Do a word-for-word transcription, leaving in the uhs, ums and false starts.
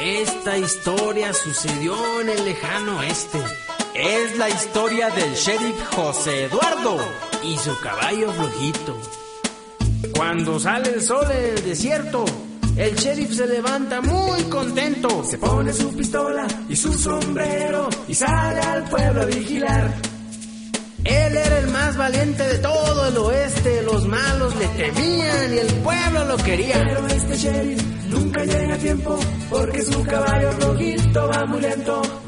Esta historia sucedió en el lejano oeste. Es la historia del sheriff José Eduardo y su caballo flojito. Cuando sale el sol en el desierto, el sheriff se levanta muy contento. Se pone su pistola y su sombrero y sale al pueblo a vigilar. Él era el más valiente de todo el oeste. Los malos le temían y el pueblo lo quería. Pero este sheriff nunca llega a tiempo porque su caballo flojito va muy lento.